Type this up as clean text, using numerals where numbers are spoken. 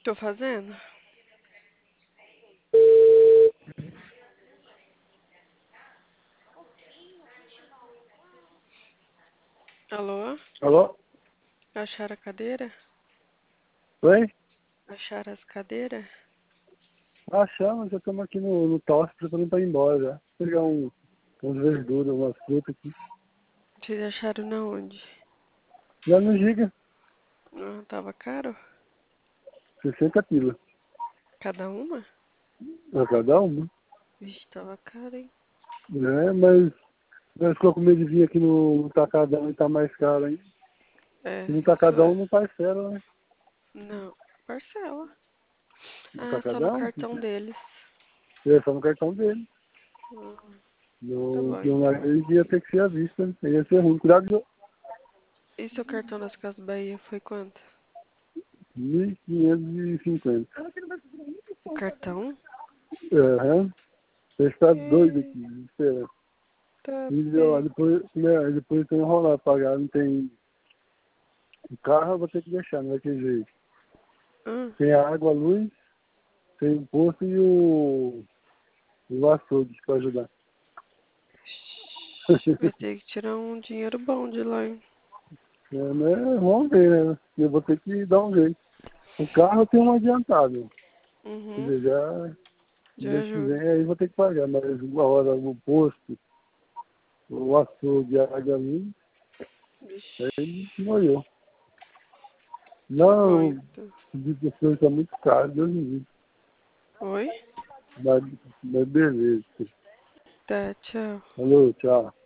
Tô fazendo? Alô? Alô? Acharam a cadeira? Oi? Acharam as cadeiras? Achamos, já estamos aqui no tosse preparando para ir embora já. Pegar uns verduras, umas frutas aqui. Vocês acharam na onde? Já no Giga, Ah, tava caro? 60 pila. Cada uma? A cada uma. Vixe, tava caro, hein? Né? Mas nós ficamos com medo de vir aqui no Tacadão e tá mais caro, hein? É, E no isso Tacadão é. não parcela, né? Não, parcela. No Ah, só no Tacadão? cartão deles. É só no cartão dele. Ah, tá No bom então. nariz ia ter que ser à vista, né? Ia ser ruim. Cuidado E seu cartão das Casas Bahia foi quanto? de 1.550. O cartão? Aham. Você está doido Ih, aqui, espera. tá E ó, bem. depois tem que enrolar, pagar, não tem. O carro eu vou ter que deixar, não vai ter jeito. Ah, Tem a água, a luz, tem o posto e o açougue para ajudar. vai ter que tirar um dinheiro bom de lá, hein? Né? Vamos ver, né? Eu vou ter que dar um jeito. O carro tem um adiantado. Quer Uhum, dizer, já de mês que vem ajuda. aí vou ter que pagar, mas a hora o posto, o açougue e a água, a luz, Vixe, aí molhou. tá bom Não, então. o pessoas está muito caro, Deus me livre. Oi? Mas beleza. Tá, tchau. Falou, tchau.